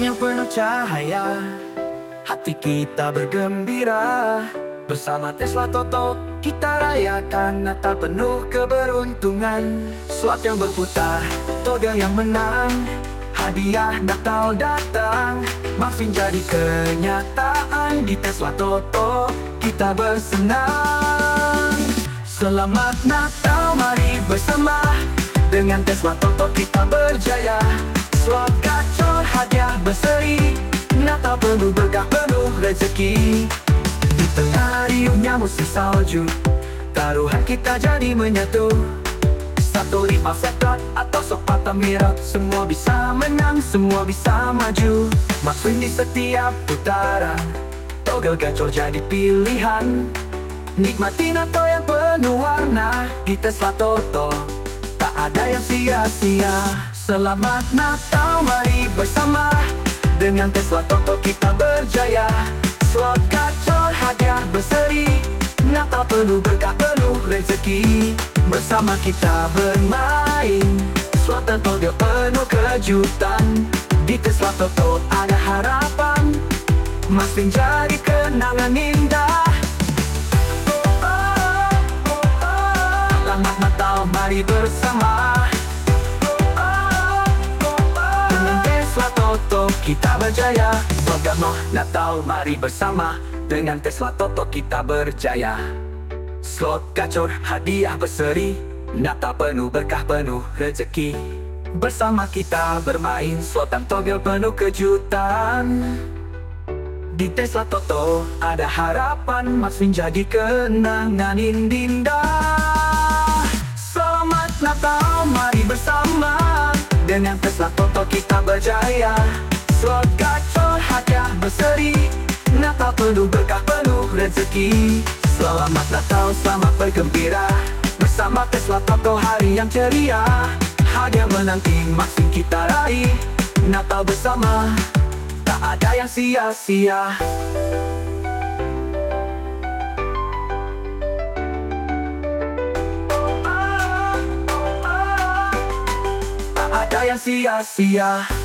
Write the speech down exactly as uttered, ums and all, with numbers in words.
Malam yang penuh cahaya, hati kita bergembira. Bersama Tesla Toto, kita rayakan Natal penuh keberuntungan. Slot yang berputar, togel yang menang, hadiah Natal datang. Makin jadi kenyataan di Tesla Toto, kita bersenang. Selamat Natal, mari bersama. Dengan Tesla Toto kita berjaya. Slot gacor, hadiah berseri, Natal penuh berkah, penuh rezeki. Di tengah riuhnya musim salju, taruhan kita jadi menyatu. Satu lima setot atau sok patah mirap, semua bisa menang, semua bisa maju. McQueen di setiap putaran, togel gacor jadi pilihan. Nikmati Natal yang penuh warna di Tesla Toto, tak ada yang sia-sia. Selamat Natal, mari bersama. Dengan Tesla Toto kita berjaya. Slot gacor, hadiah berseri, Natal penuh berkah, penuh rezeki. Bersama kita bermain, slot dan togel penuh kejutan. Di Tesla Toto ada harapan, makin jadi kenangan indah. Selamat Natal, mari bersama. Dengan Tesla Toto kita berjaya. Selamat Natal, mari bersama. Dengan Tesla Toto kita berjaya. Slot gacor, hadiah berseri, Natal penuh berkah, penuh rezeki. Bersama kita bermain, slot dan togel penuh kejutan. Di Tesla Toto ada harapan, makin jadi kenangan indah. Selamat Natal, mari bersama. Dengan Tesla Toto kita berjaya. Slot gacor, hadiah berseri, Natal penuh berkah, penuh rezeki. Selamat Natal, selamat bergembira. Bersama Tesla Toto hari yang ceria. Hadiah menanti makin kita raih. Natal bersama, tak ada yang sia-sia. Tak ada yang sia-sia.